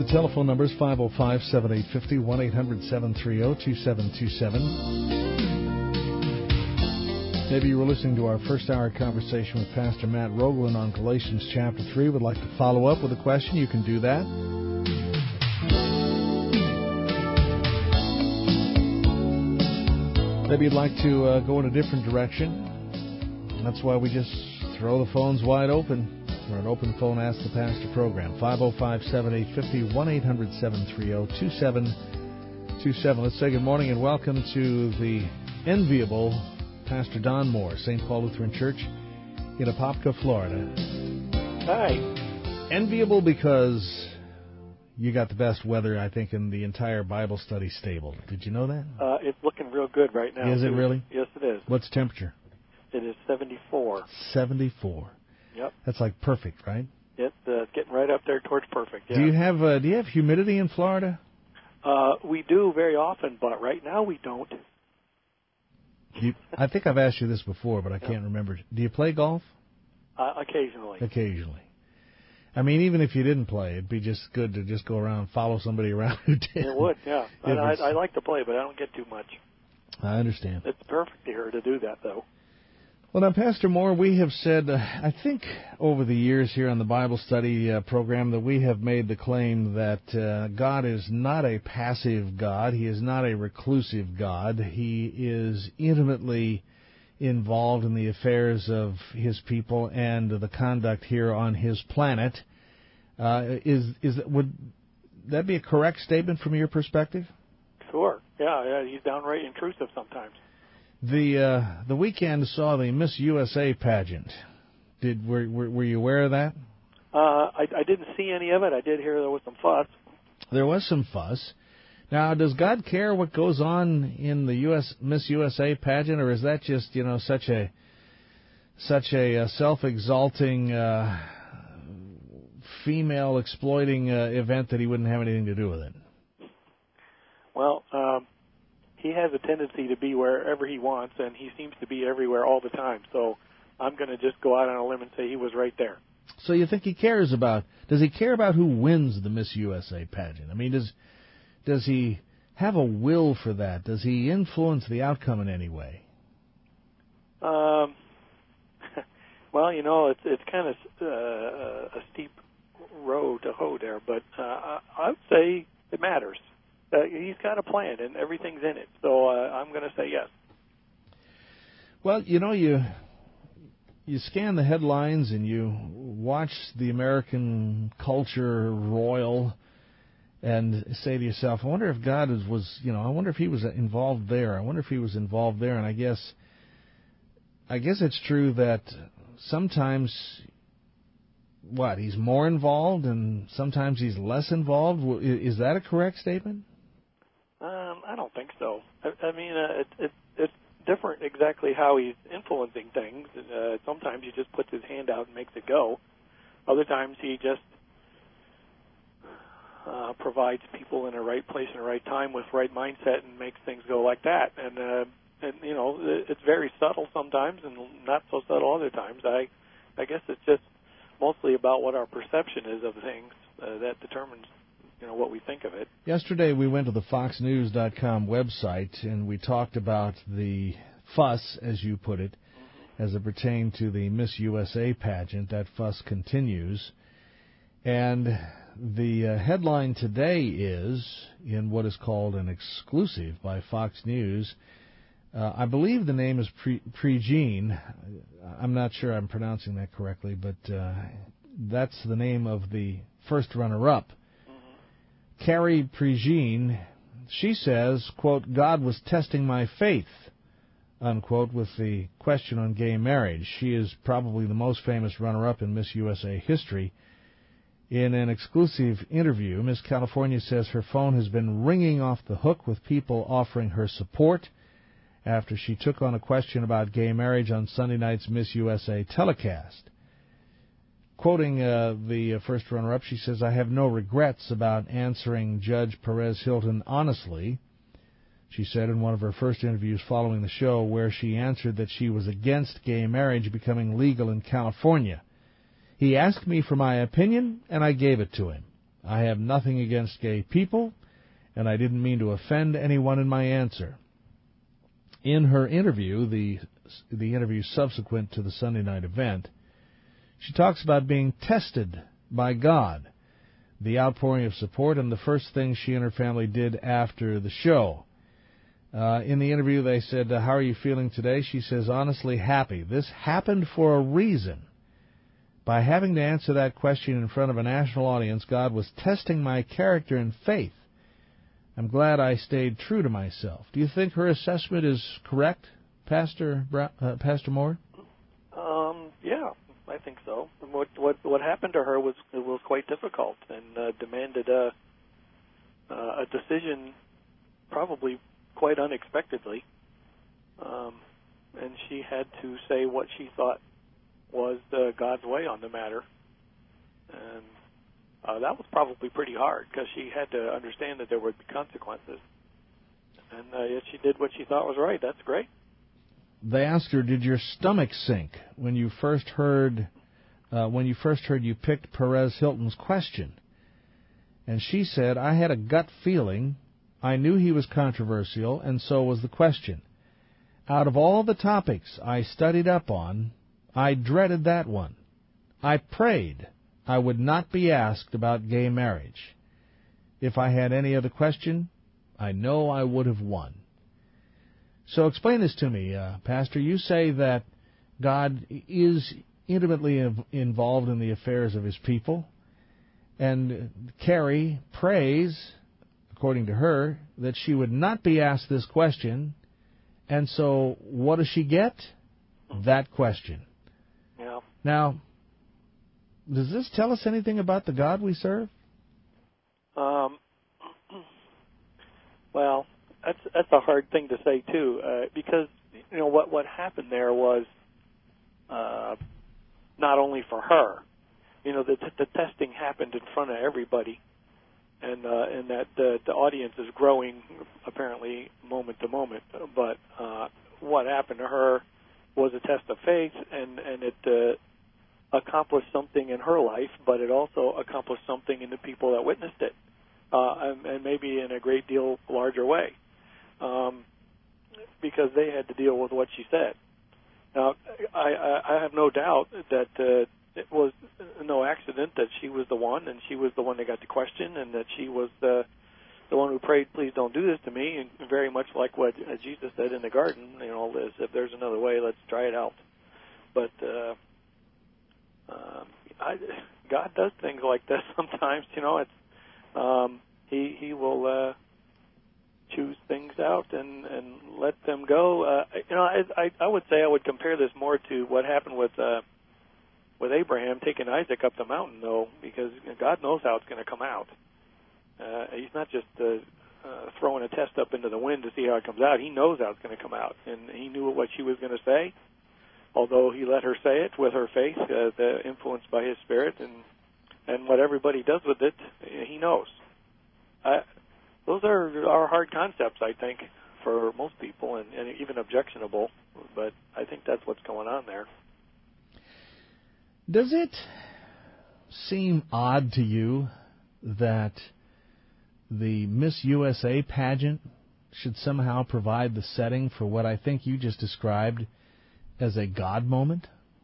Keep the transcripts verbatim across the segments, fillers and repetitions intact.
telephone number is five oh five, seven eight five oh, one eight hundred, seven three oh, two seven two seven. Maybe you were listening to our first hour conversation with Pastor Matt Rogland on Galatians chapter three. Would like to follow up with a question. You can do that. Maybe you'd like to uh, go in a different direction. That's why we just throw the phones wide open. We're an open phone Ask the Pastor program. five oh five, seven eight five oh, one eight hundred, seven three oh, two seven two seven. Let's say good morning and welcome to the enviable Pastor Don Moore, Saint Paul Lutheran Church in Apopka, Florida. Hi. Enviable because you got the best weather, I think, in the entire Bible study stable. Did you know that? Uh, it's looking real good right now. Is it really? Yes, it is. What's temperature? It is seventy-four. seventy-four. Yep. That's like perfect, right? It's uh, getting right up there towards perfect. Yeah. Do you have uh, Do you have humidity in Florida? Uh, we do very often, but right now we don't. You, I think I've asked you this before, but I can't remember. Do you play golf? Uh, occasionally. Occasionally. I mean, even if you didn't play, it'd be just good to just go around and follow somebody around who did. It would, yeah. I, I, I like to play, but I don't get too much. I understand. It's perfect here to do that, though. Well, now, Pastor Moore, we have said, uh, I think over the years here on the Bible study uh, program, that we have made the claim that uh, God is not a passive God. He is not a reclusive God. He is intimately involved in the affairs of His people and the conduct here on His planet. Uh, is is would that be a correct statement from your perspective? Sure. Yeah, yeah. He's downright intrusive sometimes. The uh, the weekend saw the Miss U S A pageant. Did were were, were you aware of that? Uh, I, I didn't see any of it. I did hear there was some fuss. There was some fuss. Now, does God care what goes on in the U S Miss U S A pageant, or is that just you know such a such a, a self-exalting, uh, female exploiting uh, event that He wouldn't have anything to do with it? Well. Um, He has a tendency to be wherever he wants, and he seems to be everywhere all the time. So I'm going to just go out on a limb and say he was right there. So you think he cares about, does he care about who wins the Miss U S A pageant? I mean, does does he have a will for that? Does he influence the outcome in any way? Um, well, you know, it's it's kind of uh, a steep road to hoe there, but uh, I would say it matters. Uh, he's got a plan, and everything's in it. So uh, I'm going to say yes. Well, you know, you you scan the headlines and you watch the American culture roil and say to yourself, I wonder if God is, was, you know, I wonder if He was involved there. I wonder if He was involved there. And I guess, I guess it's true that sometimes, what, He's more involved and sometimes He's less involved. Is that a correct statement? Um, I don't think so. I, I mean, uh, it, it, it's different exactly how he's influencing things. Uh, sometimes he just puts his hand out and makes it go. Other times he just uh, provides people in the right place and the right time with right mindset and makes things go like that. And, uh, and you know, it's very subtle sometimes and not so subtle other times. I, I guess it's just mostly about what our perception is of things uh, that determines you know, what we think of it. Yesterday we went to the fox news dot com website and we talked about the fuss, as you put it, mm-hmm. as it pertained to the Miss U S A pageant. That fuss continues. And the uh, headline today is, in what is called an exclusive by Fox News, uh, I believe the name is Pre- Prejean. I'm not sure I'm pronouncing that correctly, but uh, that's the name of the first runner-up. Carrie Prejean, she says, quote, God was testing my faith, unquote, with the question on gay marriage. She is probably the most famous runner-up in Miss U S A history. In an exclusive interview, Miss California says her phone has been ringing off the hook with people offering her support after she took on a question about gay marriage on Sunday night's Miss U S A telecast. Quoting uh, the first runner-up, she says, I have no regrets about answering Judge Perez Hilton honestly, she said in one of her first interviews following the show, where she answered that she was against gay marriage becoming legal in California. He asked me for my opinion, and I gave it to him. I have nothing against gay people, and I didn't mean to offend anyone in my answer. In her interview, the the interview subsequent to the Sunday night event, she talks about being tested by God, the outpouring of support, and the first thing she and her family did after the show. Uh, in the interview, they said, uh, how are you feeling today? She says, honestly, happy. This happened for a reason. By having to answer that question in front of a national audience, God was testing my character and faith. I'm glad I stayed true to myself. Do you think her assessment is correct, Pastor Bra- uh, Pastor Moore? Um, yeah, I think so. What what what happened to her was it was quite difficult and uh, demanded a uh, a decision, probably quite unexpectedly, um, and she had to say what she thought was uh, God's way on the matter, and uh, that was probably pretty hard because she had to understand that there would be consequences, and uh, yet she did what she thought was right. That's great. They asked her, did your stomach sink when you first heard uh, when you first heard you picked Perez Hilton's question? And she said, I had a gut feeling. I knew he was controversial, and so was the question. Out of all the topics I studied up on, I dreaded that one. I prayed I would not be asked about gay marriage. If I had any other question, I know I would have won. So explain this to me, uh, Pastor. You say that God is intimately involved in the affairs of his people, and Carrie prays, according to her, that she would not be asked this question, and so what does she get? That question. Yeah. Now, does this tell us anything about the God we serve? Um, well, that's that's a hard thing to say too, uh, because you know what what happened there was uh, not only for her. You know, the the testing happened in front of everybody, and uh, and that the the audience is growing apparently moment to moment. But uh, what happened to her was a test of faith, and and it uh, accomplished something in her life, but it also accomplished something in the people that witnessed it, uh, and, and maybe in a great deal larger way, um, because they had to deal with what she said. Now, I, I, I have no doubt that uh, it was no accident that she was the one, and she was the one that got the question, and that she was the the one who prayed, please don't do this to me, and very much like what uh, Jesus said in the garden, you know, is, if there's another way, let's try it out. But uh, uh, I, God does things like this sometimes, you know. It's um, he he will uh, choose things out and, and let them go. Uh, you know, I, I I would say I would compare this more to what happened with uh, with Abraham taking Isaac up the mountain, though, because God knows how it's going to come out. Uh, he's not just uh, uh, throwing a test up into the wind to see how it comes out. He knows how it's going to come out, and he knew what she was going to say, although he let her say it with her faith, uh, the, influenced by his spirit, and and what everybody does with it, he knows. I, those are, are hard concepts, I think, for most people, and, and even objectionable, but I think that's what's going on there. Does it seem odd to you that the Miss U S A pageant should somehow provide the setting for what I think you just described as a God moment?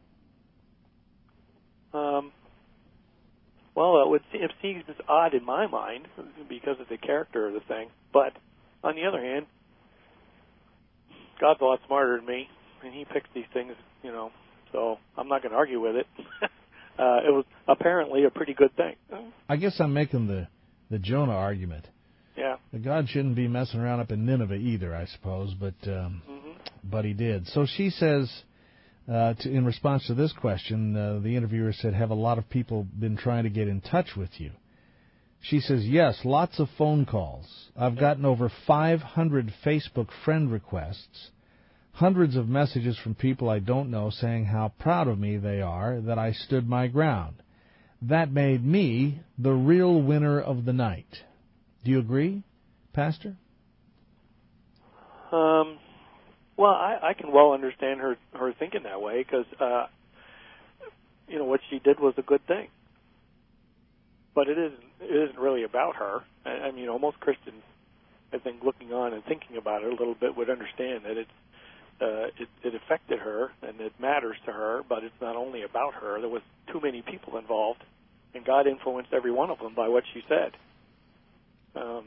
Um, well, it, would, it seems odd in my mind because of the character of the thing. But on the other hand, God's a lot smarter than me, and he picks these things, you know, so I'm not going to argue with it. uh, it was apparently a pretty good thing. I guess I'm making the, the Jonah argument. Yeah. God shouldn't be messing around up in Nineveh either, I suppose, but um, mm-hmm. but he did. So she says, uh, to, in response to this question, uh, the interviewer said, have a lot of people been trying to get in touch with you? She says, yes, lots of phone calls. I've gotten over five hundred Facebook friend requests, hundreds of messages from people I don't know saying how proud of me they are that I stood my ground. That made me the real winner of the night. Do you agree, Pastor? Um, well, I, I can well understand her, her thinking that way because, uh, you know, what she did was a good thing. But it isn't it isn't really about her. I, I mean, you know, most Christians, I think, looking on and thinking about it a little bit, would understand that it's uh, it, it affected her and it matters to her, but it's not only about her. There was too many people involved, and God influenced every one of them by what she said. Um,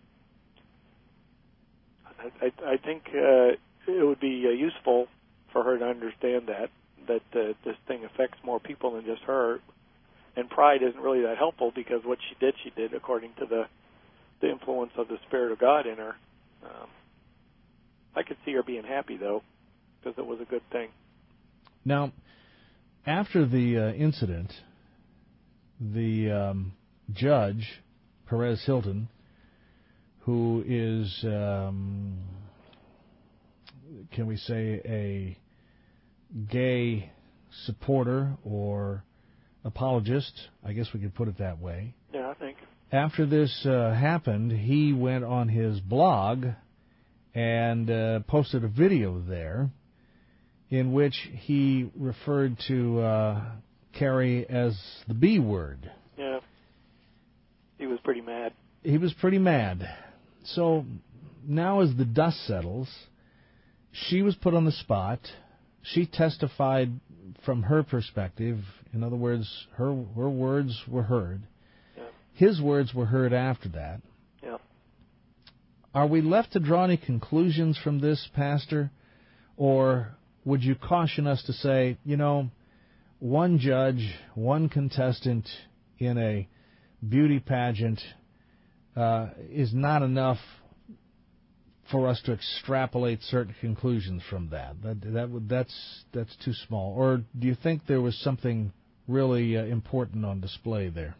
I, I, I think uh, it would be uh, useful for her to understand that that uh, this thing affects more people than just her. And pride isn't really that helpful, because what she did, she did according to the the influence of the Spirit of God in her. Um, I could see her being happy, though, because it was a good thing. Now, after the uh, incident, the um, judge, Perez Hilton, who is, um, can we say, a gay supporter or apologist, I guess we could put it that way. Yeah, I think. After this uh, happened, he went on his blog and uh, posted a video there in which he referred to uh, Carrie as the B word. Yeah. He was pretty mad. He was pretty mad. So now as the dust settles, she was put on the spot. She testified from her perspective. In other words, her her words were heard. Yeah. His words were heard after that. Yeah. Are we left to draw any conclusions from this, Pastor? Or would you caution us to say, you know, one judge, one contestant in a beauty pageant uh, is not enough for us to extrapolate certain conclusions from that? That that would that's that's too small. Or do you think there was something really uh, important on display there?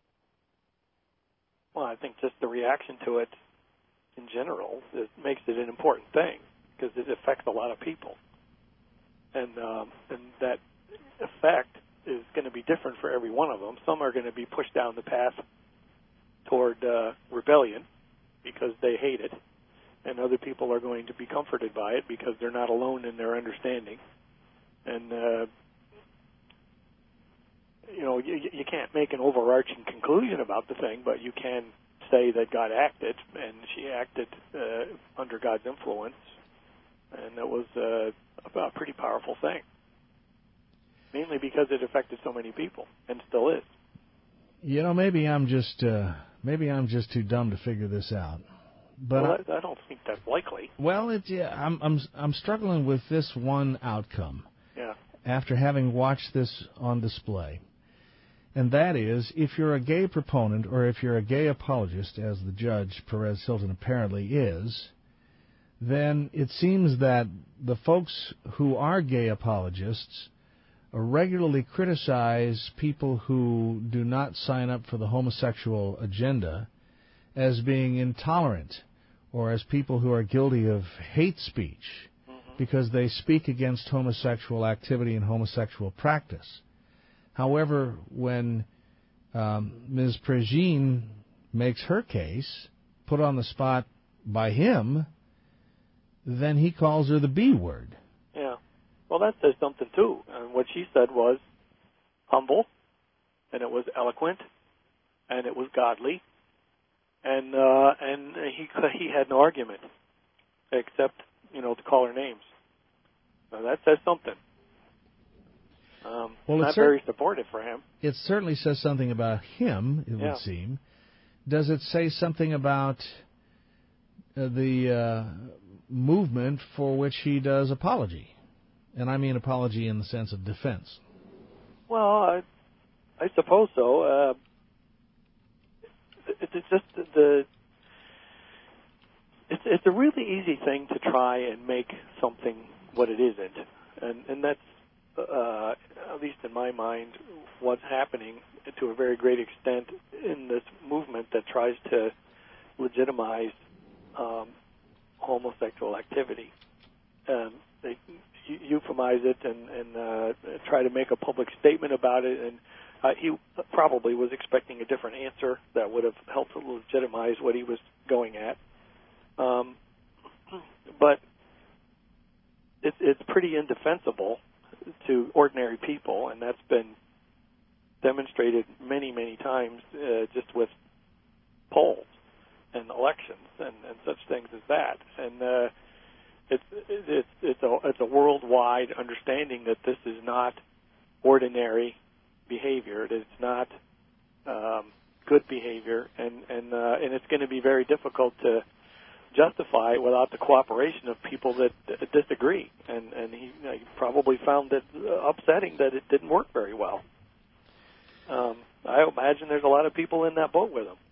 Well, I think just the reaction to it in general it makes it an important thing, because it affects a lot of people, and um, and that effect is going to be different for every one of them. Some are going to be pushed down the path toward uh, rebellion because they hate it, and other people are going to be comforted by it because they're not alone in their understanding. And uh, you know, you, you can't make an overarching conclusion about the thing, but you can say that God acted, and she acted uh, under God's influence, and it was uh, a pretty powerful thing, mainly because it affected so many people, and still is. You know, maybe I'm just uh, maybe I'm just too dumb to figure this out. But well, I, I, I don't think that's likely. Well, it's yeah, I'm I'm I'm struggling with this one outcome. Yeah. After having watched this on display. And that is, if you're a gay proponent or if you're a gay apologist, as the judge, Perez Hilton, apparently is, then it seems that the folks who are gay apologists regularly criticize people who do not sign up for the homosexual agenda as being intolerant or as people who are guilty of hate speech mm-hmm. because they speak against homosexual activity and homosexual practice. However, when um, Miz Prigine makes her case, put on the spot by him, then he calls her the B word. Yeah. Well, that says something, too. And what she said was humble, and it was eloquent, and it was godly, and uh, and he he had no argument except, you know, to call her names. Now, that says something. Um, well, not cer- very supportive for him. It certainly says something about him, it yeah. would seem. Does it say something about uh, the uh, movement for which he does apology? And I mean apology in the sense of defense. Well, I, I suppose so. Uh, it, it's just the, the it's it's a really easy thing to try and make something what it isn't, and and that's uh, at least in my mind what's happening to a very great extent in this movement that tries to legitimize um, homosexual activity. Um, they euphemize it and, and uh, try to make a public statement about it, and uh, he probably was expecting a different answer that would have helped to legitimize what he was going at. Um, but it, it's pretty indefensible to ordinary people, and that's been demonstrated many, many times uh, just with polls and elections and, and such things as that. And uh, it's it's it's a it's a worldwide understanding that this is not ordinary behavior. It's not um, good behavior, and and uh, and it's going to be very difficult to justify it without the cooperation of people that uh, disagree. And and he, you know, he probably found it uh, upsetting that it didn't work very well. Um, I imagine there's a lot of people in that boat with him.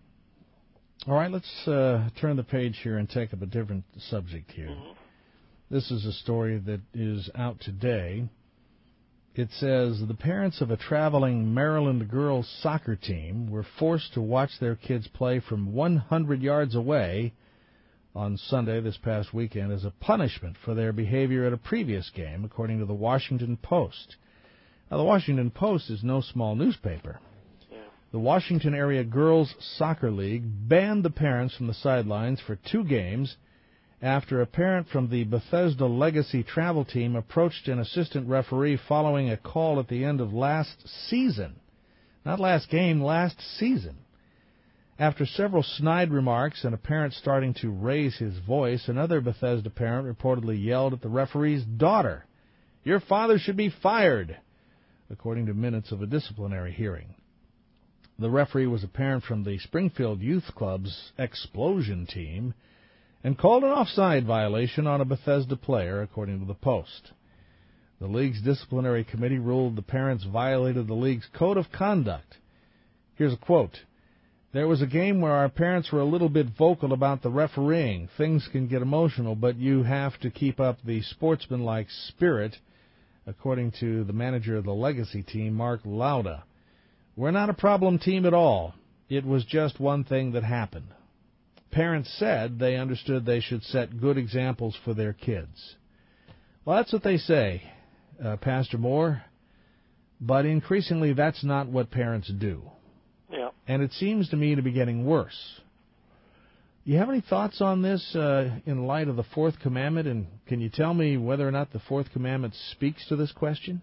All right, let's uh, turn the page here and take up a different subject here. Mm-hmm. This is a story that is out today. It says the parents of a traveling Maryland girls soccer team were forced to watch their kids play from one hundred yards away on Sunday this past weekend as a punishment for their behavior at a previous game, according to the Washington Post. Now, the Washington Post is no small newspaper. Yeah. The Washington Area Girls Soccer League banned the parents from the sidelines for two games after a parent from the Bethesda Legacy travel team approached an assistant referee following a call at the end of last season. Not last game, last season. After several snide remarks and a parent starting to raise his voice, another Bethesda parent reportedly yelled at the referee's daughter, "Your father should be fired," according to minutes of a disciplinary hearing. The referee was a parent from the Springfield Youth Club's Explosion team and called an offside violation on a Bethesda player, according to the Post. The league's disciplinary committee ruled the parents violated the league's code of conduct. Here's a quote. "There was a game where our parents were a little bit vocal about the refereeing. Things can get emotional, but you have to keep up the sportsmanlike spirit," according to the manager of the Legacy team, Mark Lauda. "We're not a problem team at all. It was just one thing that happened." Parents said they understood they should set good examples for their kids. Well, that's what they say, uh, Pastor Moore, but increasingly that's not what parents do. Yeah. And it seems to me to be getting worse. You have any thoughts on this uh, in light of the Fourth Commandment, and can you tell me whether or not the Fourth Commandment speaks to this question?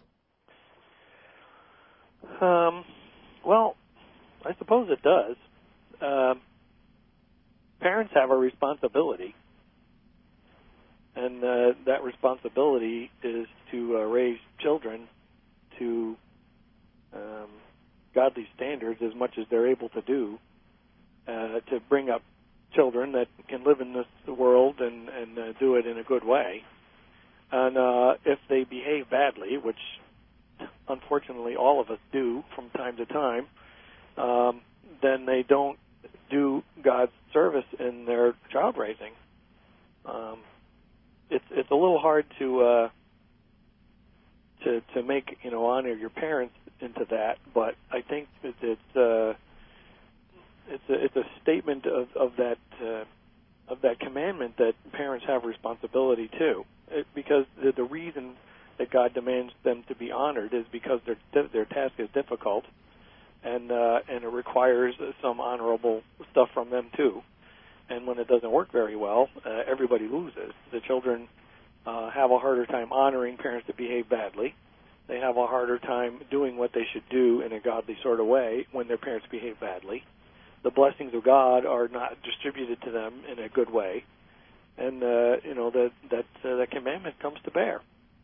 Um, well, I suppose it does. Uh, parents have a responsibility, and uh, that responsibility is to uh, raise children to um, godly standards as much as they're able to do, uh, to bring up children that can live in this world and, and uh, do it in a good way. And uh, if they behave badly, which unfortunately all of us do from time to time, um, then they don't do God's service in their child raising. Um, it's it's a little hard to uh, to to make you know honor your parents into that, but I think that it's uh, it's a it's a statement of of that uh, of that commandment that parents have responsibility too, it, because the, the reason that God demands them to be honored is because their their task is difficult, and uh, and it requires some honorable stuff from them too. And when it doesn't work very well, uh, everybody loses. The children uh, have a harder time honoring parents that behave badly. They have a harder time doing what they should do in a godly sort of way when their parents behave badly. The blessings of God are not distributed to them in a good way, and uh, you know that that uh, that commandment comes to bear.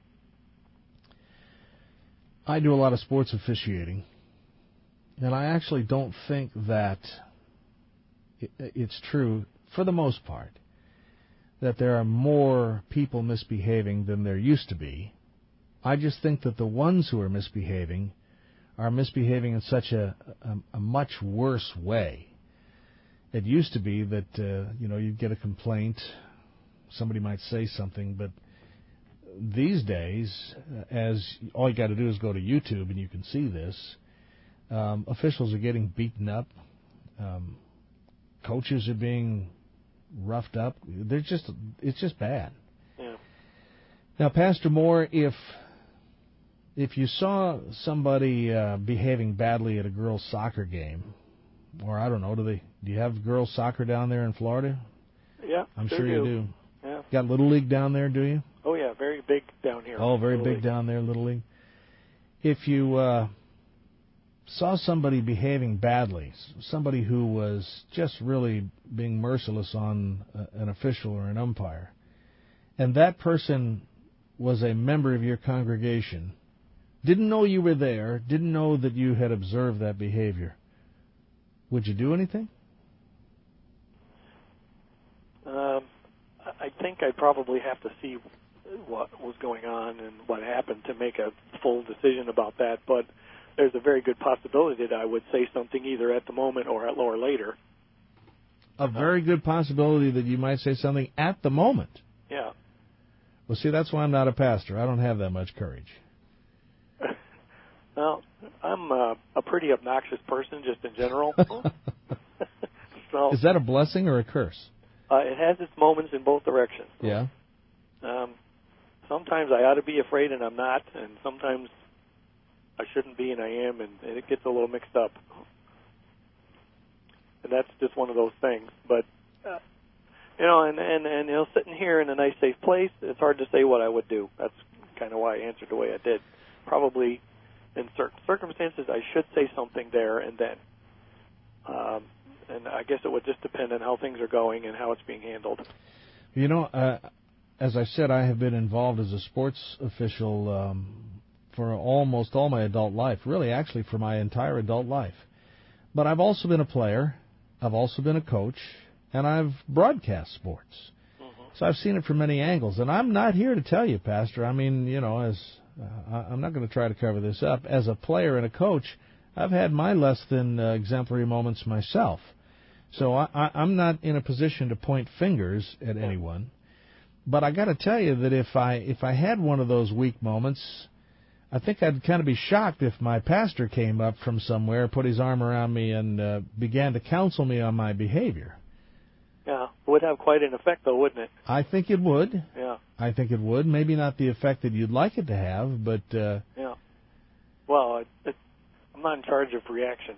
I do a lot of sports officiating, and I actually don't think that it's true, for the most part, that there are more people misbehaving than there used to be. I just think that the ones who are misbehaving are misbehaving in such a, a, a much worse way. It used to be that, uh, you know, you'd get a complaint, somebody might say something, but these days, as all you got to do is go to YouTube and you can see this, um, officials are getting beaten up, um, coaches are being roughed up. They're just, it's just bad. Yeah. Now, Pastor Moore, if if you saw somebody uh, behaving badly at a girls' soccer game, or I don't know, do they do you have girls' soccer down there in Florida? Yeah, I'm sure sure you do. do. Yeah. Got Little League down there, do you? Oh yeah, very big down here. Oh, very Little big League. down there, Little League. If you uh, saw somebody behaving badly, somebody who was just really being merciless on an official or an umpire, and that person was a member of your congregation, didn't know you were there, didn't know that you had observed that behavior, would you do anything? Um, I think I'd probably have to see what was going on and what happened to make a full decision about that, but there's a very good possibility that I would say something either at the moment or at or later. A very good possibility that you might say something at the moment. Yeah. Well, see, that's why I'm not a pastor. I don't have that much courage. Well, I'm uh, a pretty obnoxious person just in general. So, is that a blessing or a curse? Uh, it has its moments in both directions. Yeah. Um, sometimes I ought to be afraid and I'm not, and sometimes I shouldn't be and I am, and, and it gets a little mixed up. And that's just one of those things. But, uh, you know, and, and, and you know, sitting here in a nice, safe place, it's hard to say what I would do. That's kind of why I answered the way I did. Probably in certain circumstances, I should say something there and then. Um, and I guess it would just depend on how things are going and how it's being handled. You know, uh, as I said, I have been involved as a sports official um, for almost all my adult life, really actually for my entire adult life. But I've also been a player, I've also been a coach, and I've broadcast sports. Mm-hmm. So I've seen it from many angles. And I'm not here to tell you, Pastor, I mean, you know, as uh, I'm not going to try to cover this up. As a player and a coach, I've had my less than uh, exemplary moments myself. So I, I, I'm not in a position to point fingers at anyone. But I got to tell you that if I if I had one of those weak moments, I think I'd kind of be shocked if my pastor came up from somewhere, put his arm around me, and uh, began to counsel me on my behavior. Yeah, it would have quite an effect, though, wouldn't it? I think it would. Yeah. I think it would. Maybe not the effect that you'd like it to have, but... Uh, yeah. Well, it, it, I'm not in charge of reactions.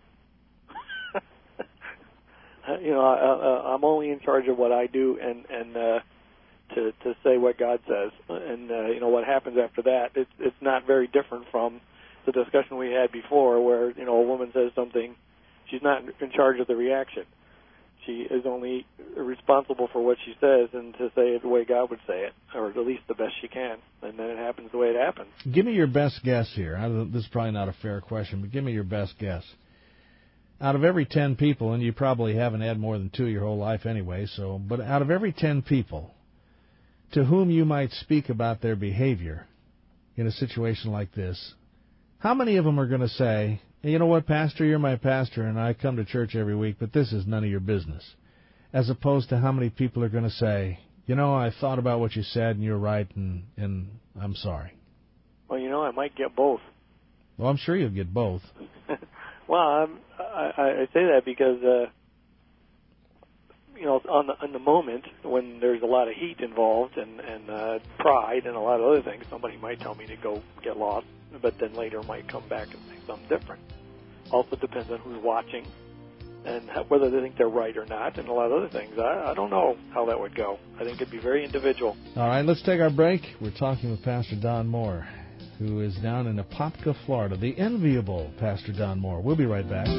you know, I, I, I'm only in charge of what I do and, and uh, to, to say what God says. And, uh, you know, what happens after that, it's, it's not very different from the discussion we had before where, you know, a woman says something, she's not in charge of the reaction. She is only responsible for what she says and to say it the way God would say it, or at least the best she can. And then it happens the way it happens. Give me your best guess here. This is probably not a fair question, but give me your best guess. Out of every ten people, and you probably haven't had more than two your whole life anyway, so, but out of every ten people to whom you might speak about their behavior in a situation like this, how many of them are going to say, you know what, Pastor, you're my pastor, and I come to church every week, but this is none of your business? As opposed to how many people are going to say, you know, I thought about what you said, and you're right, and, and I'm sorry. Well, you know, I might get both. Well, I'm sure you'll get both. Well, I'm, I, I say that because, uh, you know, on the, on the moment when there's a lot of heat involved and, and uh, pride and a lot of other things, somebody might tell me to go get lost, but then later might come back and say something different. Also depends on who's watching and how, whether they think they're right or not, and a lot of other things. I, I don't know how that would go. I think it'd be very individual. All right, let's take our break. We're talking with Pastor Don Moore, who is down in Apopka, Florida. The enviable Pastor Don Moore. We'll be right back.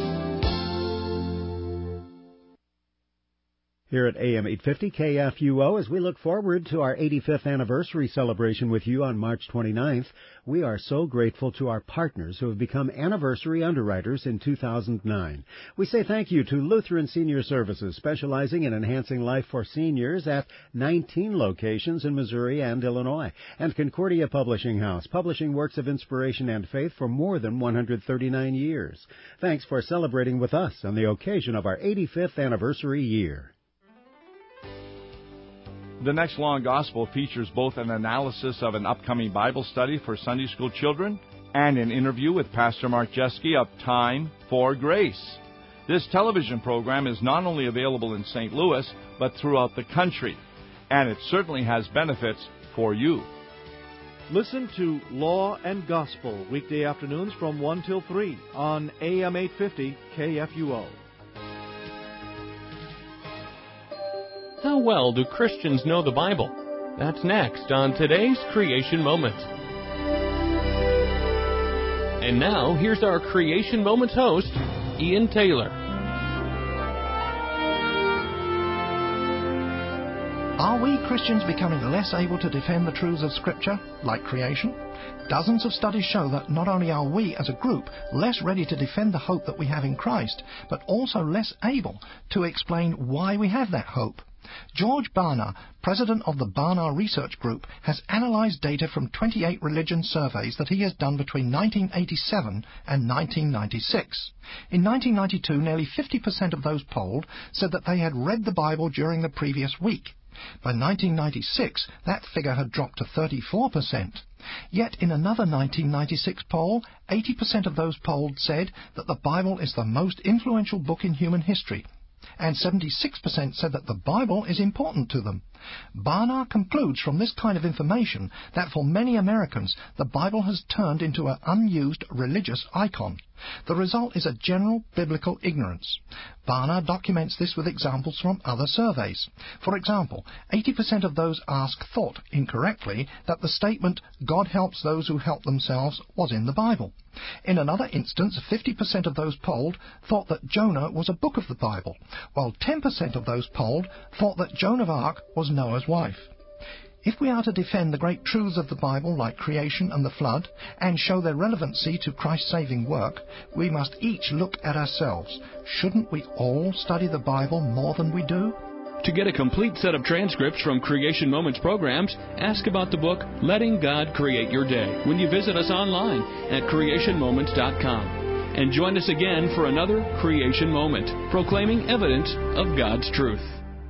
Here at A M eight fifty K F U O, as we look forward to our eighty-fifth anniversary celebration with you on March twenty-ninth, we are so grateful to our partners who have become anniversary underwriters in two thousand nine. We say thank you to Lutheran Senior Services, specializing in enhancing life for seniors at nineteen locations in Missouri and Illinois, and Concordia Publishing House, publishing works of inspiration and faith for more than one hundred thirty-nine years. Thanks for celebrating with us on the occasion of our eighty-fifth anniversary year. The Next Law and Gospel features both an analysis of an upcoming Bible study for Sunday school children and an interview with Pastor Mark Jeske of Time for Grace. This television program is not only available in Saint Louis, but throughout the country, and it certainly has benefits for you. Listen to Law and Gospel weekday afternoons from one till three on A M eight fifty K F U O. How well do Christians know the Bible? That's next on today's Creation Moment. And now, here's our Creation Moments host, Ian Taylor. Are we Christians becoming less able to defend the truths of Scripture, like creation? Dozens of studies show that not only are we, as a group, less ready to defend the hope that we have in Christ, but also less able to explain why we have that hope. George Barna, president of the Barna Research Group, has analysed data from twenty-eight religion surveys that he has done between nineteen eighty-seven and nineteen ninety-six. In nineteen ninety-two, nearly fifty percent of those polled said that they had read the Bible during the previous week. By nineteen ninety-six, that figure had dropped to thirty-four percent. Yet in another nineteen ninety-six poll, eighty percent of those polled said that the Bible is the most influential book in human history, and seventy-six percent said that the Bible is important to them. Barna concludes from this kind of information that for many Americans, the Bible has turned into an unused religious icon. The result is a general biblical ignorance. Barna documents this with examples from other surveys. For example, eighty percent of those asked thought incorrectly that the statement, "God helps those who help themselves," was in the Bible. In another instance, fifty percent of those polled thought that Jonah was a book of the Bible, while ten percent of those polled thought that Joan of Arc was Noah's wife. If we are to defend the great truths of the Bible, like creation and the flood, and show their relevancy to Christ's saving work, we must each look at ourselves. Shouldn't we all study the Bible more than we do? To get a complete set of transcripts from Creation Moments programs, ask about the book Letting God Create Your Day when you visit us online at creation moments dot com. And join us again for another Creation Moment, proclaiming evidence of God's truth.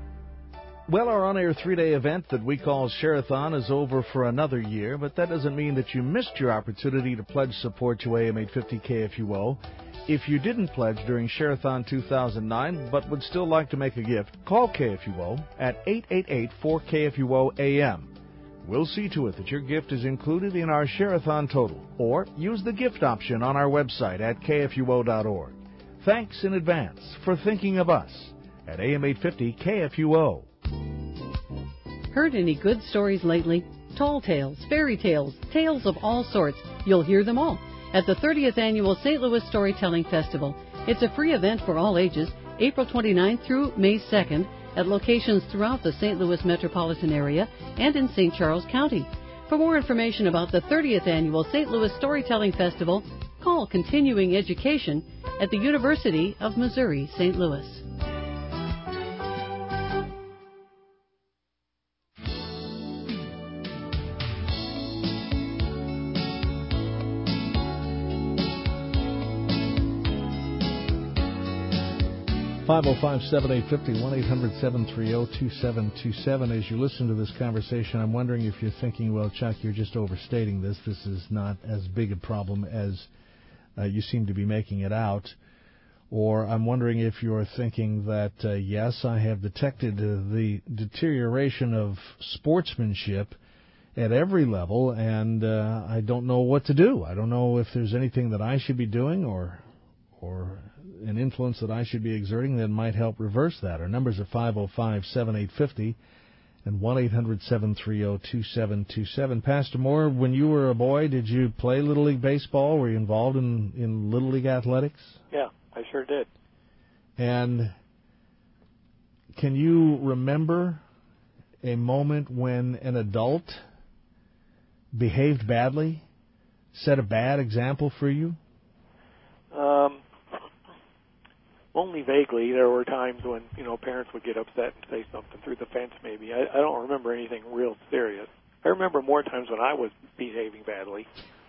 Well, our on-air three-day event that we call Share-a-thon is over for another year, but that doesn't mean that you missed your opportunity to pledge support to A M eight fifty K F U O. If you didn't pledge during Share-a-thon two thousand nine but would still like to make a gift, call K F U O at eight eight eight, four K F U O A M. We'll see to it that your gift is included in our Share-a-thon total, or use the gift option on our website at K F U O dot org. Thanks in advance for thinking of us at A M eight fifty K F U O. Heard any good stories lately? Tall tales, fairy tales, tales of all sorts. You'll hear them all at the thirtieth Annual Saint Louis Storytelling Festival. It's a free event for all ages, April twenty-ninth through May second, at locations throughout the Saint Louis metropolitan area and in Saint Charles County. For more information about the thirtieth Annual Saint Louis Storytelling Festival, call Continuing Education at the University of Missouri, Saint Louis. five oh five, seven eight five oh, one eight hundred, seven three oh, two seven two seven. As you listen to this conversation, I'm wondering if you're thinking, well, Chuck, you're just overstating this. This is not as big a problem as uh, you seem to be making it out. Or I'm wondering if you're thinking that, uh, yes, I have detected uh, the deterioration of sportsmanship at every level, and uh, I don't know what to do. I don't know if there's anything that I should be doing or or an influence that I should be exerting that might help reverse that. Our numbers are five oh five, seven eight five oh and one eight hundred, seven three oh, two seven two seven. Pastor Moore, when you were a boy, did you play Little League Baseball? Were you involved in, in Little League athletics? Yeah, I sure did. And can you remember a moment when an adult behaved badly, set a bad example for you? Um, only vaguely. There were times when, you know, parents would get upset and say something through the fence maybe. I, I don't remember anything real serious. I remember more times when I was behaving badly.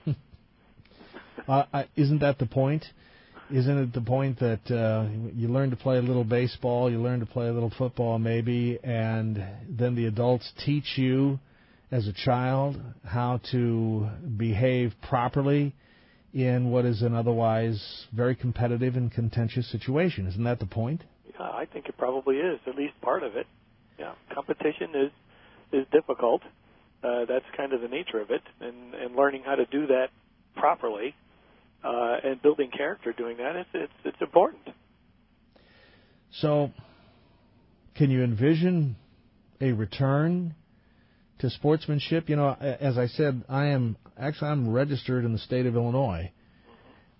uh, I, isn't that the point? Isn't it the point that uh, you learn to play a little baseball, you learn to play a little football maybe, and then the adults teach you as a child how to behave properly in what is an otherwise very competitive and contentious situation. Isn't that the point? Yeah, I think it probably is, at least part of it. Yeah, competition is is difficult. Uh, that's kind of the nature of it, and, and learning how to do that properly uh, and building character doing that, it's, it's, it's important. So, can you envision a return to sportsmanship? You know, as I said, I am actually I'm registered in the state of Illinois,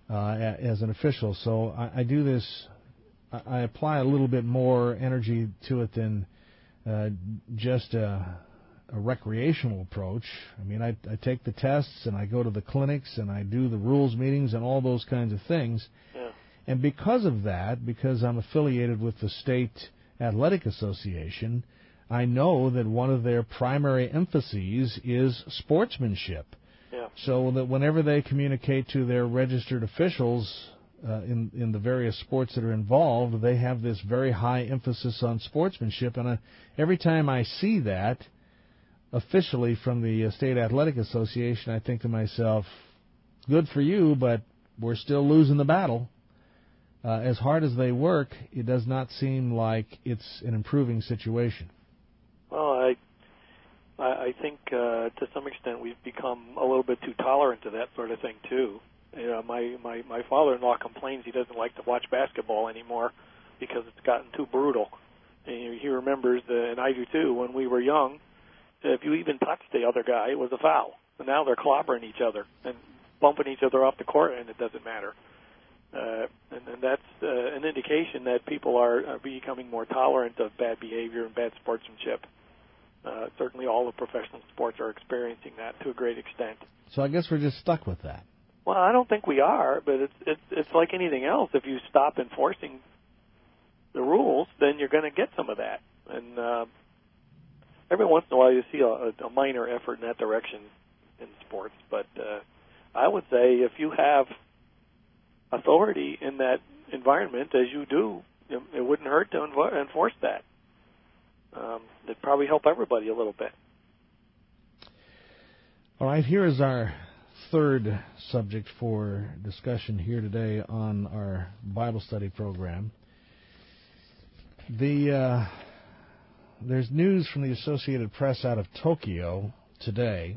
uh, as an official. So I, I do this, I apply a little bit more energy to it than uh, just a, a recreational approach. I mean, I, I take the tests and I go to the clinics and I do the rules meetings and all those kinds of things. Yeah. And because of that, because I'm affiliated with the State Athletic Association, I know that one of their primary emphases is sportsmanship. Yeah. So that whenever they communicate to their registered officials uh, in in the various sports that are involved, they have this very high emphasis on sportsmanship. And uh, every time I see that officially from the uh, State Athletic Association, I think to myself, good for you, but we're still losing the battle. Uh, as hard as they work, it does not seem like it's an improving situation. Well, I I think uh, to some extent we've become a little bit too tolerant to that sort of thing too. You know, my, my, my father-in-law complains he doesn't like to watch basketball anymore because it's gotten too brutal. And he remembers, uh, and I do too, when we were young, if you even touched the other guy, it was a foul. And now they're clobbering each other and bumping each other off the court, and it doesn't matter. Uh, and, and that's uh, an indication that people are, are becoming more tolerant of bad behavior and bad sportsmanship. Uh, certainly all the professional sports are experiencing that to a great extent. So I guess we're just stuck with that. Well, I don't think we are, but it's it's, it's like anything else. If you stop enforcing the rules, then you're going to get some of that. And uh, every once in a while you see a, a minor effort in that direction in sports. But uh, I would say if you have authority in that environment, as you do, it wouldn't hurt to envo- enforce that. Um, it'd probably help everybody a little bit. All right, here is our third subject for discussion here today on our Bible study program. The uh, there's news from the Associated Press out of Tokyo today,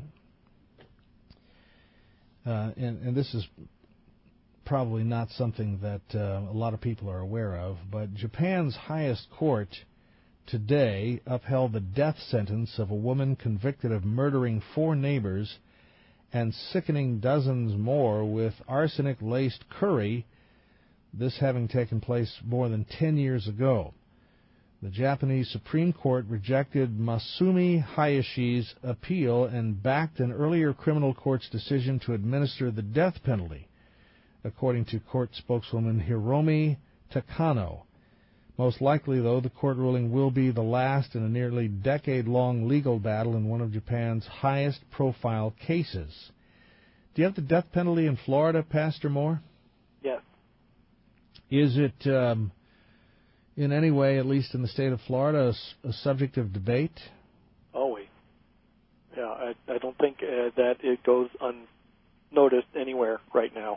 uh, and, and this is probably not something that uh, a lot of people are aware of, but Japan's highest court today upheld the death sentence of a woman convicted of murdering four neighbors and sickening dozens more with arsenic-laced curry, this having taken place more than ten years ago. The Japanese Supreme Court rejected Masumi Hayashi's appeal and backed an earlier criminal court's decision to administer the death penalty, according to court spokeswoman Hiromi Takano. Most likely, though, the court ruling will be the last in a nearly decade-long legal battle in one of Japan's highest-profile cases. Do you have the death penalty in Florida, Pastor Moore? Yes. Is it, um, in any way, at least in the state of Florida, a, a subject of debate? Always. Yeah, I, I don't think uh, that it goes unnoticed anywhere right now.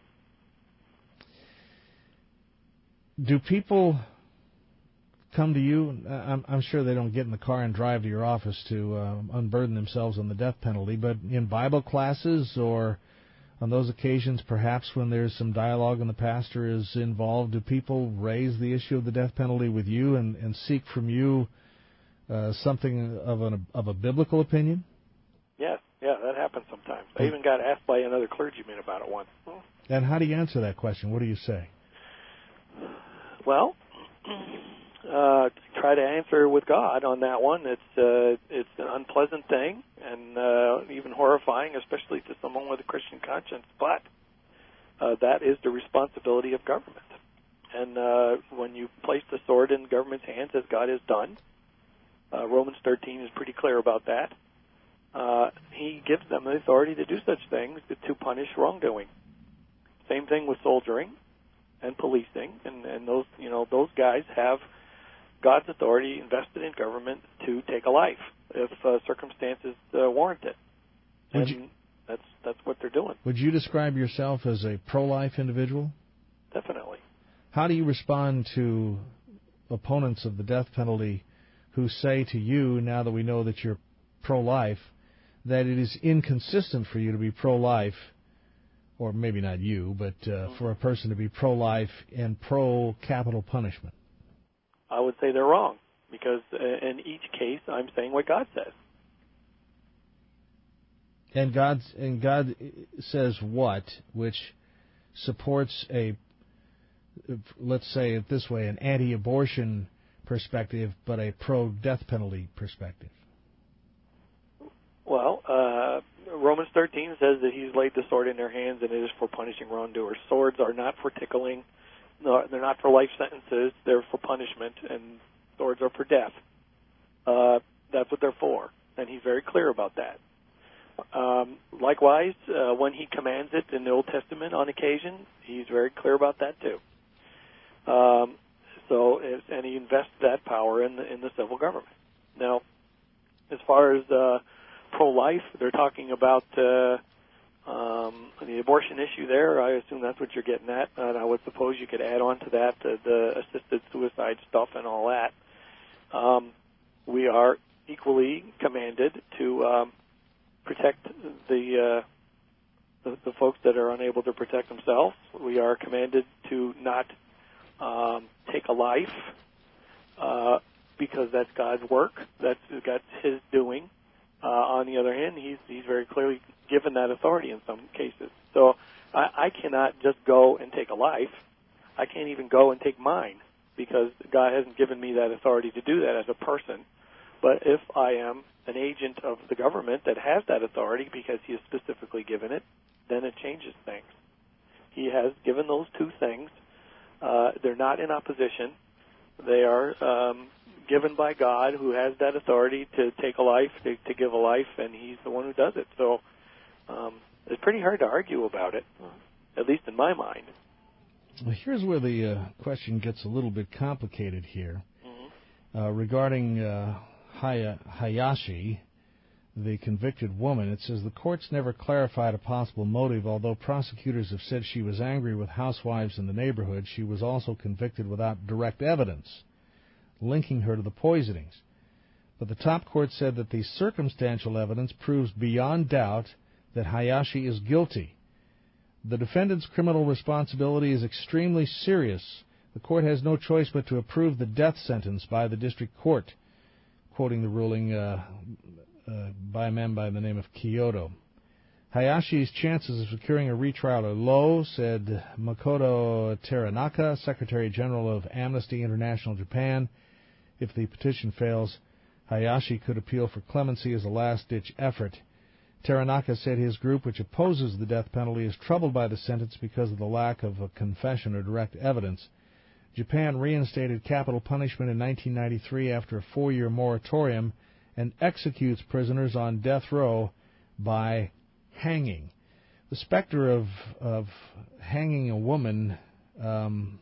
Do people come to you? I'm, I'm sure they don't get in the car and drive to your office to uh, unburden themselves on the death penalty, but in Bible classes or on those occasions, perhaps when there's some dialogue and the pastor is involved, do people raise the issue of the death penalty with you and, and seek from you uh, something of, an, of a biblical opinion? Yes, yeah, that happens sometimes. I even got asked by another clergyman about it once. And how do you answer that question? What do you say? Well, uh, try to answer with God on that one. It's uh, it's an unpleasant thing and uh, even horrifying, especially to someone with a Christian conscience. But uh, that is the responsibility of government. And uh, when you place the sword in government's hands, as God has done, uh, Romans thirteen is pretty clear about that. Uh, he gives them the authority to do such things to punish wrongdoing. Same thing with soldiering and policing, and, and those you know those guys have God's authority invested in government to take a life if uh, circumstances uh, warrant it. Would And you, that's that's what they're doing. would you describe yourself as a pro-life individual? Definitely. How do you respond to opponents of the death penalty who say to you, now that we know that you're pro-life, that it is inconsistent for you to be pro-life, or maybe not you, but uh, for a person to be pro-life and pro-capital punishment? I would say they're wrong, because in each case I'm saying what God says. And God, and God says what, which supports a, let's say it this way, an anti-abortion perspective, but a pro-death penalty perspective? Well, uh, Romans thirteen says that he's laid the sword in their hands, and it is for punishing wrongdoers. Swords are not for tickling. No, they're not for life sentences. They're for punishment, and swords are for death. Uh, that's what they're for, and he's very clear about that. Um, likewise, uh, when he commands it in the Old Testament on occasion, he's very clear about that too. Um, so, and he invests that power in the, in the civil government. Now, as far as uh, pro-life, they're talking about uh, um, the abortion issue there. I assume that's what you're getting at, and I would suppose you could add on to that uh, the assisted suicide stuff and all that. Um, we are equally commanded to um, protect the, uh, the the folks that are unable to protect themselves. We are commanded to not um, take a life uh, because that's God's work. That's that's His doing. Uh, on the other hand, he's he's very clearly given that authority in some cases. So I, I cannot just go and take a life. I can't even go and take mine because God hasn't given me that authority to do that as a person. But if I am an agent of the government that has that authority because he has specifically given it, then it changes things. He has given those two things. Uh, they're not in opposition. They are um, given by God, who has that authority to take a life, to, to give a life, and he's the one who does it. So um, it's pretty hard to argue about it, at least in my mind. Well, here's where the uh, question gets a little bit complicated here. Mm-hmm. Uh, regarding uh, Hay- Hayashi, the convicted woman, it says the courts never clarified a possible motive. Although prosecutors have said she was angry with housewives in the neighborhood, she was also convicted without direct evidence linking her to the poisonings. But the top court said that the circumstantial evidence proves beyond doubt that Hayashi is guilty. The defendant's criminal responsibility is extremely serious. The court has no choice but to approve the death sentence by the district court, quoting the ruling uh, uh, by a man by the name of Kyoto. Hayashi's chances of securing a retrial are low, said Makoto Teranaka, Secretary General of Amnesty International Japan. If the petition fails, Hayashi could appeal for clemency as a last-ditch effort. Teranaka said his group, which opposes the death penalty, is troubled by the sentence because of the lack of a confession or direct evidence. Japan reinstated capital punishment in nineteen ninety-three after a four-year moratorium and executes prisoners on death row by hanging. The specter of, of hanging a woman um,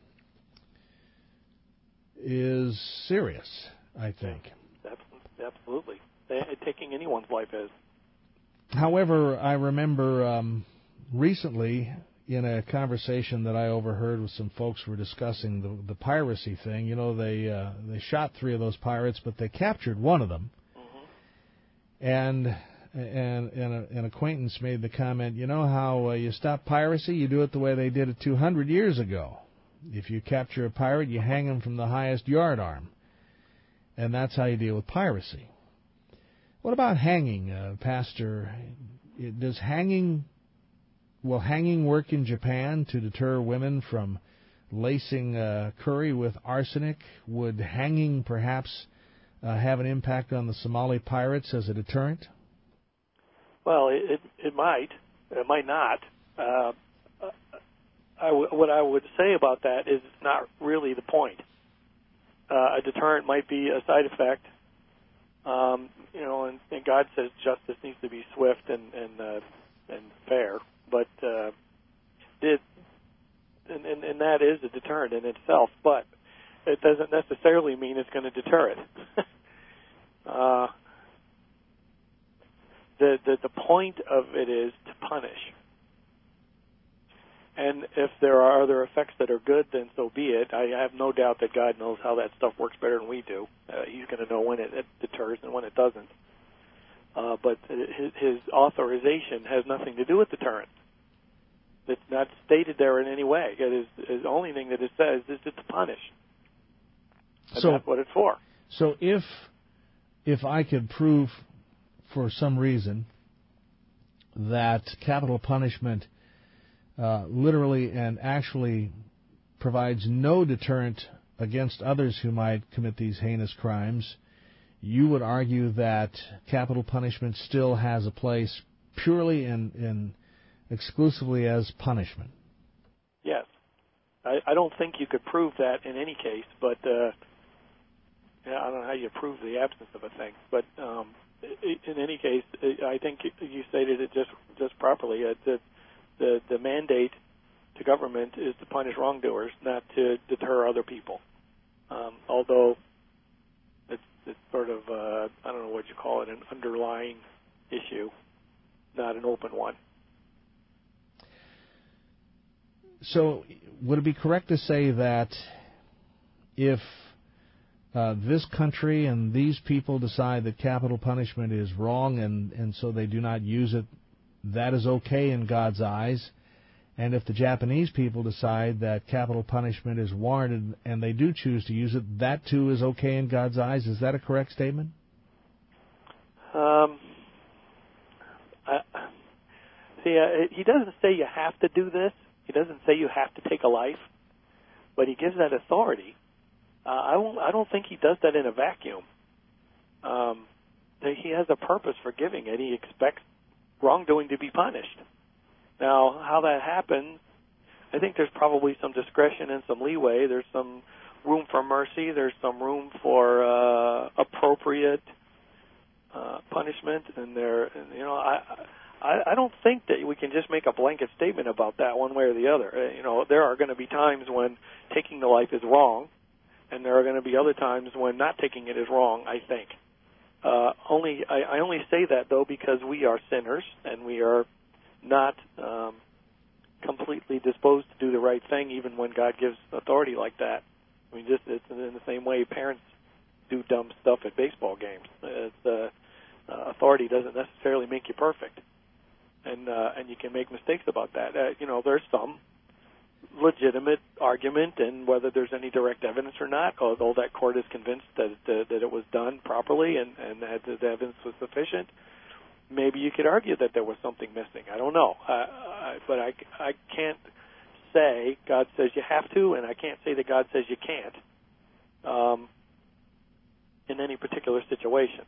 is serious, I think. Absolutely. Taking anyone's life is. However, I remember um, recently in a conversation that I overheard with some folks who were discussing the, the piracy thing. You know, they uh, they shot three of those pirates, but they captured one of them. Mm-hmm. And and and a, an acquaintance made the comment, you know how uh, you stop piracy? You do it the way they did it two hundred years ago. If you capture a pirate, you hang him from the highest yardarm. And that's how you deal with piracy. What about hanging, uh, Pastor? Does hanging, will hanging work in Japan to deter women from lacing uh, curry with arsenic? Would hanging perhaps uh, have an impact on the Somali pirates as a deterrent? Well, it it might. It might not. Uh, I w- what I would say about that is it's not really the point. Uh, a deterrent might be a side effect. Um, you know, and, and God says justice needs to be swift and and, uh, and fair, but uh, it and, and, and that is a deterrent in itself. But it doesn't necessarily mean it's going to deter it. uh, the, the the point of it is to punish. And if there are other effects that are good, then so be it. I have no doubt that God knows how that stuff works better than we do. Uh, he's going to know when it, it deters and when it doesn't. Uh, but his, his authorization has nothing to do with deterrence. It's not stated there in any way. It is, is the only thing that it says is just to punish. And so, that's what it's for. So if if I could prove for some reason that capital punishment uh, literally and actually provides no deterrent against others who might commit these heinous crimes, you would argue that capital punishment still has a place purely and, and exclusively as punishment. Yes. I, I don't think you could prove that in any case, but uh, yeah, I don't know how you prove the absence of a thing. But um, in any case, I think you stated it just just properly. Uh, the, the the mandate to government is to punish wrongdoers, not to deter other people. Um, although it's, it's sort of, uh, I don't know what you call it, an underlying issue, not an open one. So would it be correct to say that if uh, this country and these people decide that capital punishment is wrong and, and so they do not use it, that is okay in God's eyes? And if the Japanese people decide that capital punishment is warranted and they do choose to use it, that too is okay in God's eyes? Is that a correct statement? Um, I, see, uh, he doesn't say you have to do this. He doesn't say you have to take a life, but he gives that authority. Uh, I, won't, I don't think he does that in a vacuum. Um, he has a purpose for giving it. He expects wrongdoing to be punished. Now, how that happens, I think there's probably some discretion and some leeway. There's some room for mercy. There's some room for uh, appropriate uh, punishment. And there, and, you know, I, I I don't think that we can just make a blanket statement about that one way or the other. Uh, you know, there are going to be times when taking the life is wrong, and there are going to be other times when not taking it is wrong, I think. Uh, only I, I only say that, though, because we are sinners, and we are not um, completely disposed to do the right thing, even when God gives authority like that. I mean, just it's in the same way parents do dumb stuff at baseball games. It's, uh, uh, authority doesn't necessarily make you perfect, and uh, and you can make mistakes about that. Uh, you know, there's some legitimate argument, and whether there's any direct evidence or not, although that court is convinced that uh, that it was done properly and and that the evidence was sufficient. Maybe you could argue that there was something missing. I don't know. Uh, I, but I, I can't say God says you have to, and I can't say that God says you can't um, in any particular situation.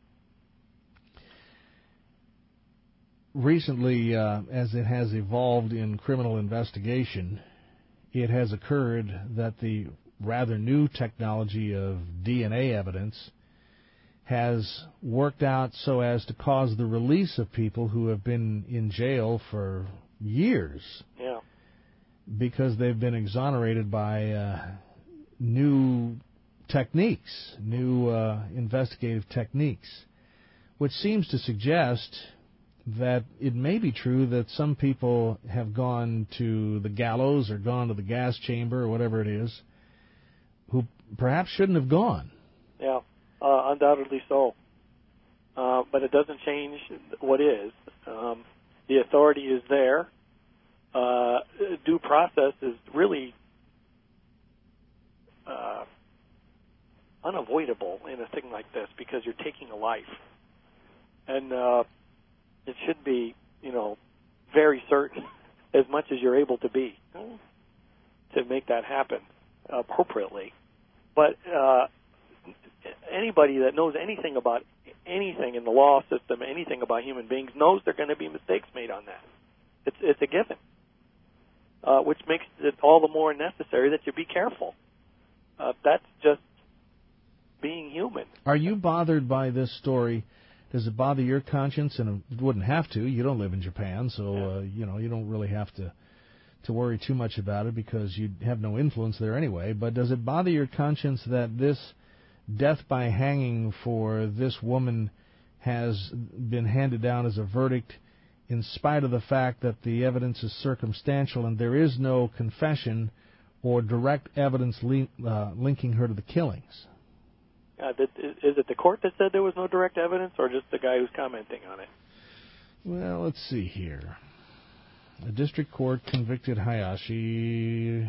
Recently, uh, as it has evolved in criminal investigation, it has occurred that the rather new technology of D N A evidence has worked out so as to cause the release of people who have been in jail for years. Yeah. Because they've been exonerated by uh, new techniques, new uh, investigative techniques, which seems to suggest that it may be true that some people have gone to the gallows or gone to the gas chamber or whatever it is, who perhaps shouldn't have gone. Yeah. Uh, undoubtedly so. Uh, but it doesn't change what is. Um, the authority is there. Uh, due process is really uh, unavoidable in a thing like this because you're taking a life. And uh, it should be, you know, very certain, as much as you're able to be, to make that happen appropriately. But uh, anybody that knows anything about anything in the law system, anything about human beings, knows there are going to be mistakes made on that. It's, it's a given, uh, which makes it all the more necessary that you be careful. Uh, that's just being human. Are you bothered by this story? Does it bother your conscience? And it wouldn't have to. You don't live in Japan, so uh, you know you don't really have to to worry too much about it because you have no influence there anyway. But does it bother your conscience that this death by hanging for this woman has been handed down as a verdict in spite of the fact that the evidence is circumstantial and there is no confession or direct evidence li- uh, linking her to the killings? Uh, that, is it the court that said there was no direct evidence, or just the guy who's commenting on it? Well, let's see here. A district court convicted Hayashi.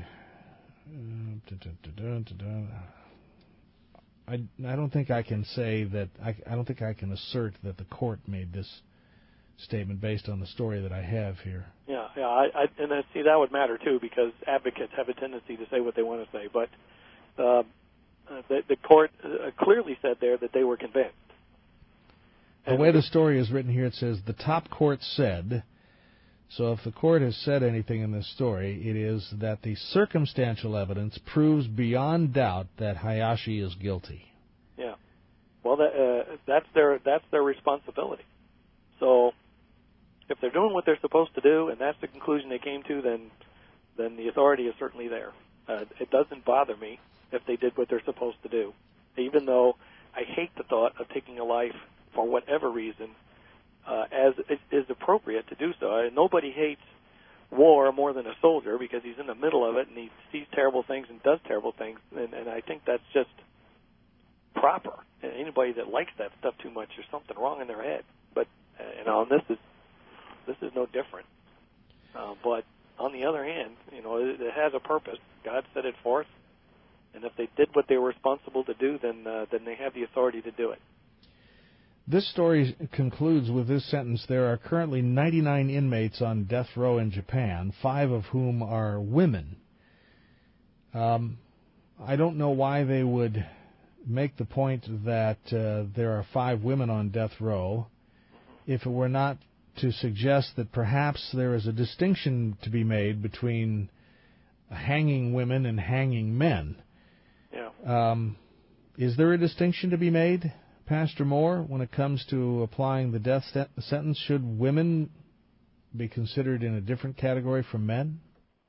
I, I don't think I can say that. I, I don't think I can assert that the court made this statement based on the story that I have here. Yeah, yeah, I, I, and I see that would matter too, because advocates have a tendency to say what they want to say. But uh, the, the court uh, clearly said there that they were convinced. The way the story is written here, it says the top court said. So if the court has said anything in this story, it is that the circumstantial evidence proves beyond doubt that Hayashi is guilty. Yeah. Well, that, uh, that's their that's their responsibility. So if they're doing what they're supposed to do, and that's the conclusion they came to, then then the authority is certainly there. Uh, it doesn't bother me if they did what they're supposed to do, even though I hate the thought of taking a life for whatever reason, uh, as it is appropriate to do so. Uh, nobody hates war more than a soldier, because he's in the middle of it and he sees terrible things and does terrible things, and, and I think that's just proper. And anybody that likes that stuff too much, there's something wrong in their head. But uh, you know, and this is this is no different. Uh, but on the other hand, you know, it, it has a purpose. God set it forth, and if they did what they were responsible to do, then uh, then they have the authority to do it. This story concludes with this sentence: there are currently ninety-nine inmates on death row in Japan, five of whom are women. Um, I don't know why they would make the point that uh, there are five women on death row if it were not to suggest that perhaps there is a distinction to be made between hanging women and hanging men. Yeah. Um, is there a distinction to be made, Pastor Moore, when it comes to applying the death sentence? Should women be considered in a different category from men?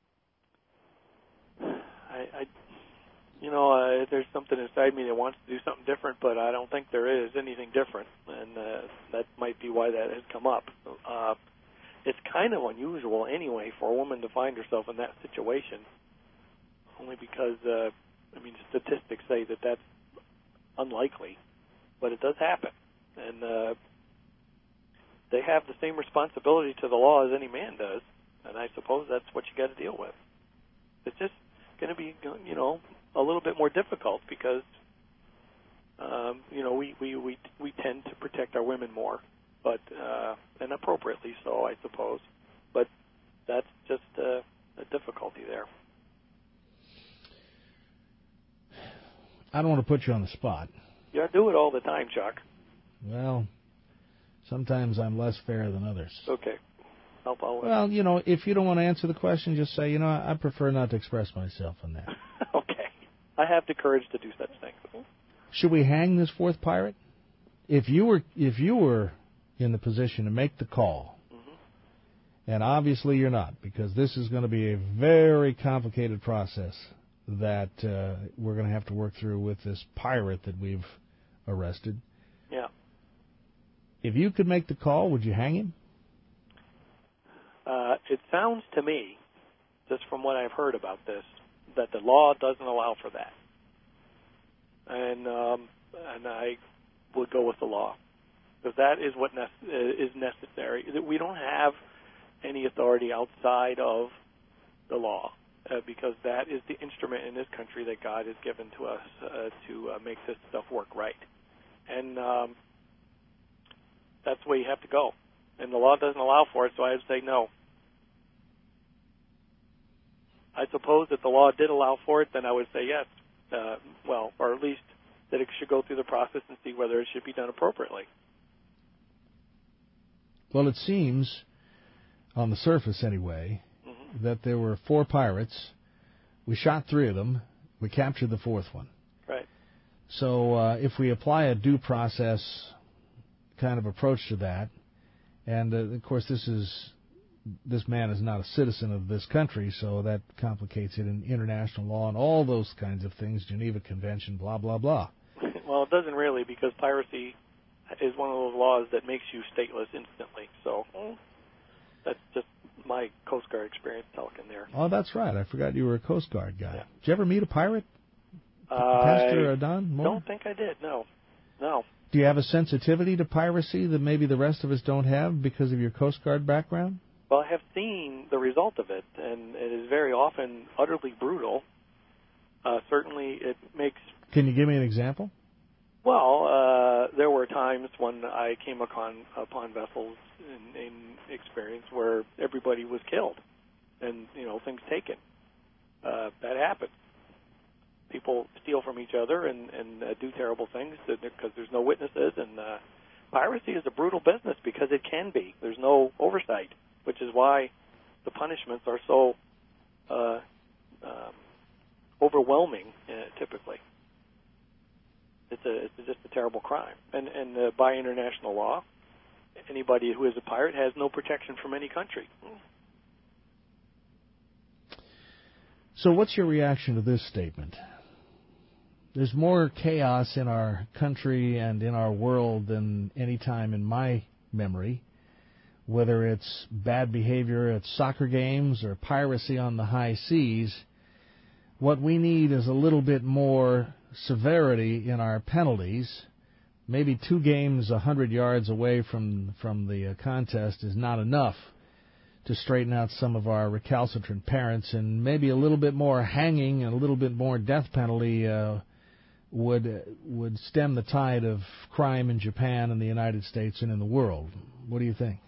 I, I you know, uh, there's something inside me that wants to do something different, but I don't think there is anything different, and uh, that might be why that has come up. Uh, it's kind of unusual anyway for a woman to find herself in that situation, only because, uh, I mean, statistics say that that's unlikely. But it does happen, and uh, they have the same responsibility to the law as any man does, and I suppose that's what you got to deal with. It's just going to be, you know, a little bit more difficult because, um, you know, we, we, we, we tend to protect our women more, but uh, and appropriately so, I suppose. But that's just uh, a difficulty there. I don't want to put you on the spot. Yeah, I do it all the time, Chuck. Well, sometimes I'm less fair than others. Okay. I'll follow. Well, you know, if you don't want to answer the question, just say, you know, I prefer not to express myself on that. Okay. I have the courage to do such things. Should we hang this fourth pirate? If you were, if you were in the position to make the call, mm-hmm. and obviously you're not, because this is going to be a very complicated process that uh, we're going to have to work through with this pirate that we've arrested. Yeah. If you could make the call, would you hang him? Uh, it sounds to me, just from what I've heard about this, that the law doesn't allow for that. And um, and I would go with the law, because that is what ne- is necessary. We don't have any authority outside of the law. Uh, because that is the instrument in this country that God has given to us uh, to uh, make this stuff work right. And um, that's the way you have to go. And the law doesn't allow for it, so I would say no. I suppose if the law did allow for it, then I would say yes. Uh, well, or at least that it should go through the process and see whether it should be done appropriately. Well, it seems, on the surface anyway, that there were four pirates. We shot three of them. We captured the fourth one. Right. So uh, if we apply a due process kind of approach to that, and uh, of course this is this man is not a citizen of this country, so that complicates it in international law and all those kinds of things, Geneva Convention, blah, blah, blah. Well, it doesn't really, because piracy is one of those laws that makes you stateless instantly. So that's just my Coast Guard experience talking there. Oh, that's right. I forgot you were a Coast Guard guy. Yeah. Did you ever meet a pirate? Uh, Pastor Don Moore? I don't think I did, no. No. Do you have a sensitivity to piracy that maybe the rest of us don't have because of your Coast Guard background? Well, I have seen the result of it, and it is very often utterly brutal. Uh, certainly it makes... Can you give me an example? Well, uh, there were times when I came upon, upon vessels in, in experience where everybody was killed and, you know, things taken. Uh, that happens. People steal from each other and, and uh, do terrible things because there's no witnesses. And uh, piracy is a brutal business because it can be. There's no oversight, which is why the punishments are so uh, um, overwhelming, uh, typically. It's a it's just a terrible crime. And, and uh, by international law, anybody who is a pirate has no protection from any country. So what's your reaction to this statement? There's more chaos in our country and in our world than any time in my memory, whether it's bad behavior at soccer games or piracy on the high seas. What we need is a little bit more severity in our penalties. Maybe two games a hundred yards away from, from the contest is not enough to straighten out some of our recalcitrant parents, and maybe a little bit more hanging and a little bit more death penalty uh, would would stem the tide of crime in Japan and the United States and in the world. What do you think?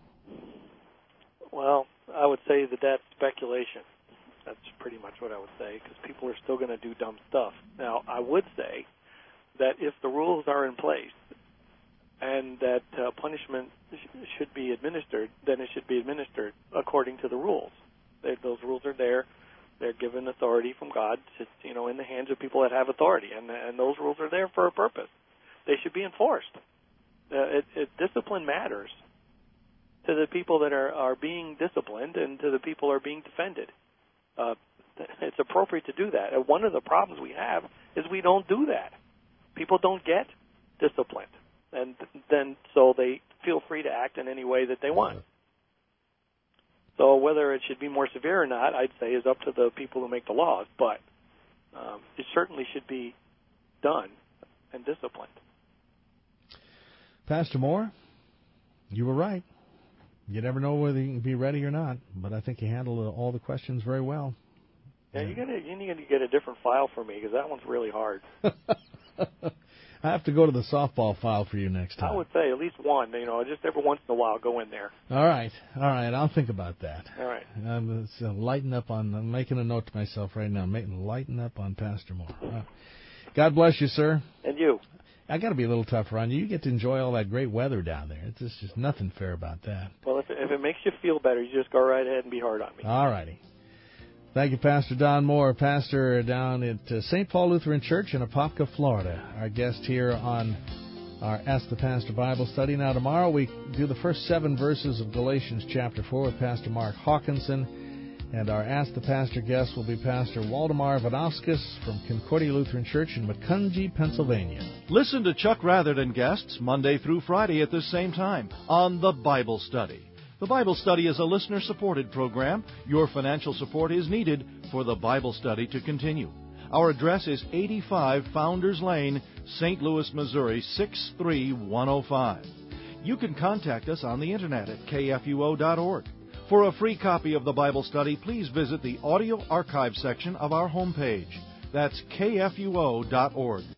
Well, I would say that that's speculation. That's pretty much what I would say, because people are still going to do dumb stuff. Now, I would say that if the rules are in place and that uh, punishment sh- should be administered, then it should be administered according to the rules. They, those rules are there. They're given authority from God, it's, you know, in the hands of people that have authority, and, and those rules are there for a purpose. They should be enforced. Uh, it, it, discipline matters to the people that are, are being disciplined and to the people who are being defended. Uh, it's appropriate to do that. And one of the problems we have is we don't do that. People don't get disciplined, and then so they feel free to act in any way that they want. So whether it should be more severe or not, I'd say, is up to the people who make the laws. But um, it certainly should be done and disciplined. Pastor Moore, you were right. You never know whether you can be ready or not, but I think you handled all the questions very well. Yeah, you gotta you need to get a different file for me because that one's really hard. I have to go to the softball file for you next time. I would say at least one. You know, just every once in a while, go in there. All right, all right. I'll think about that. All right. I'm uh, lighten up on. I'm making a note to myself right now. Making lighten up on Pastor Moore. Uh, God bless you, sir. And you. I got to be a little tougher on you. You get to enjoy all that great weather down there. It's just, just nothing fair about that. Well, if it, if it makes you feel better, you just go right ahead and be hard on me. All righty. Thank you, Pastor Don Moore, pastor down at uh, Saint Paul Lutheran Church in Apopka, Florida. Our guest here on our Ask the Pastor Bible study. Now, tomorrow we do the first seven verses of Galatians chapter four with Pastor Mark Hawkinson. And our Ask the Pastor guest will be Pastor Waldemar Vanauskas from Concordia Lutheran Church in Macungie, Pennsylvania. Listen to Chuck Rather and guests Monday through Friday at this same time on The Bible Study. The Bible Study is a listener-supported program. Your financial support is needed for the Bible Study to continue. Our address is eighty-five Founders Lane, Saint Louis, Missouri, six three one oh five. You can contact us on the Internet at K F U O dot org. For a free copy of the Bible Study, please visit the audio archive section of our homepage. That's K F U O dot org.